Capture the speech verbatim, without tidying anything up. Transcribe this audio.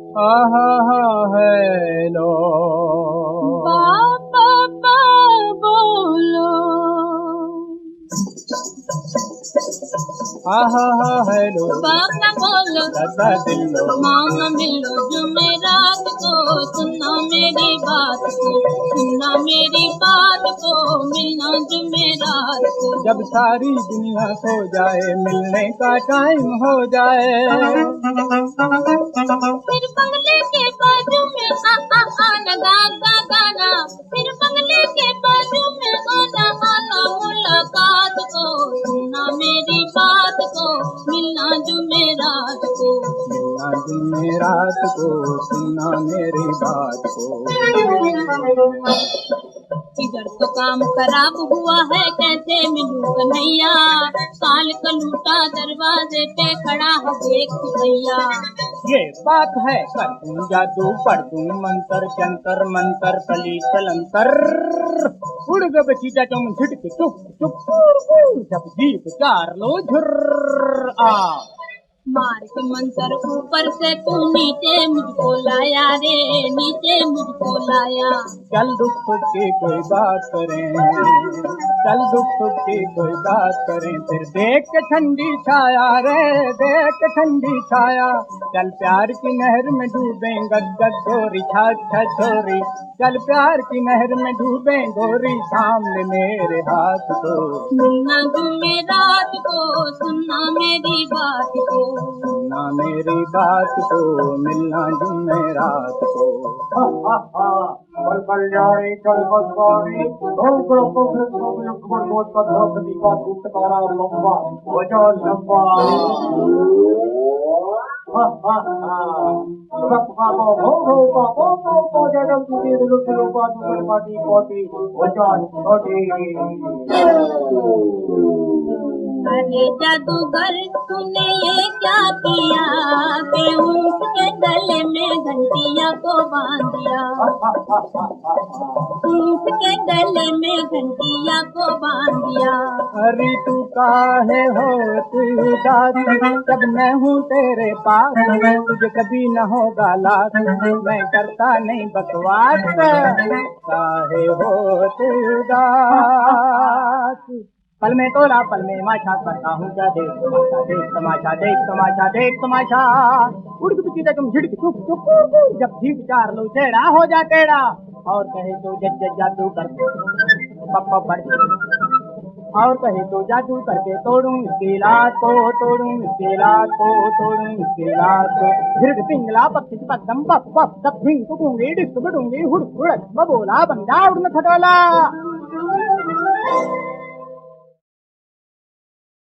आहा हा हेलो बाबा बा बोलो आहा हा हेलो बाबा बोलो दादा दिलो मामा मिलो जुमेरात को सुनना मेरी बात को सुनना मेरी बात को मिलना जुमेरात को जब सारी दुनिया सो जाए मिलने का टाइम हो जाए फिर बंगले के बाजू में आ आ आना गागा गाना फिर बंगले के बाजू में आना आना मुलाकात को सुनना मेरी बात को मिलना जुमेरात को मिलना जुमेरात को सुनना मेरी बात को। इधर तो काम खराब हुआ है कैसे मिलूं कन्हैया काल का लूटा दरवाजे पे खड़ा है देख भैया ये बात है कर दूं जादू पढ़ दूं मंतर जंतर मंतर कली चलंतर उड़ गए बचीटा तुम झिटक चुप चुप जब जीप चार लो झुर्र आ मार के मंतर ऊपर से तू नीचे मुझको लाया रे नीचे मुझको लाया चल दुख सुख की कोई बात करें चल दुख सुख की कोई बात करें फिर देख के ठंडी छाया रे देख के ठंडी छाया चल प्यार की नहर में डूबे गद गोरी छाछ छोरी चल प्यार की नहर में डूबे गोरी सामने मेरे हाथ को मिलना जुमेरात को सुनना मेरी बात को सुनना मेरी बात को मिलना जुमेरात को। कल कल्याणी कल बसवानी धोल करो कोफर कोफर कुमार मोट का द्रौपदी का दूत तारा लंबा वजह लंबा हा हा हा रख बाबा हो हो बाबा हो हो जगम तुझे दिलो दिलो बाजू पर पाटी पोटी वजह छोटी अरे जादूगर तूने ये क्या किया के ऊँट के गले में घंटिया को बांध दिया ऊँट के गले में घंटिया को बांध दिया अरे तू काहे हो तू उदास जब मैं हूँ तेरे पास तुझे कभी न होगा लाख मैं करता नहीं बकवास काहे हो तू उदास पल में तोड़ा पल में माशा करता हूँ क्या देख तमाशा देख तमाशा देख तमाशा देख तमाशा उड़ के पीछे तुम झिड़क चुप चुप जब ठीक चार लो टेढ़ा हो जा टेढ़ा और कहे तो जज जज जादू कर पप्पा पड़ और कहे तो जादू करके तोड़ूं इसकी लात को तोड़ूं इसकी लात को तोड़ूं इसकी लात को झिड़क पिंगला पक्षी पक्कम पप पप तब भिंग टूंगी डिस्क बडूंगी हुड़ हुड़ बबोला बंजा उड़न खटोला